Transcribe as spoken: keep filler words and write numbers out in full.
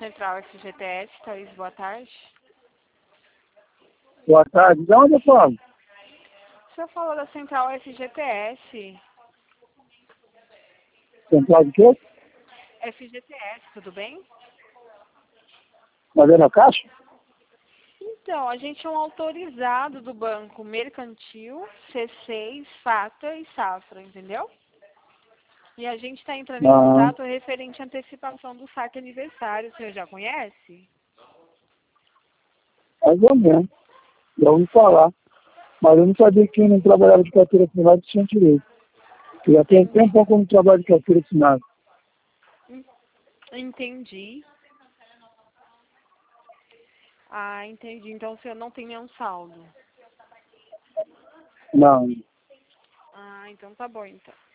Central F G T S, Thaís, boa tarde. Boa tarde. De onde eu falo? O senhor falou da Central F G T S. Central de quê? F G T S, tudo bem? Madeira Caixa? Então, a gente é um autorizado do Banco Mercantil, C seis, Fata e Safra, entendeu? E a gente está entrando em Ah, contato referente à antecipação do saque aniversário. O senhor já conhece? mais ou menos. Já ouvi falar. Mas eu não sabia que quem não trabalhava de carteira assinada tinha direito. Eu já tem Entendi. tempo que eu não trabalho de carteira assinada. Entendi. Ah, entendi. Então o senhor não tem nenhum saldo. Não. Ah, então tá bom, então.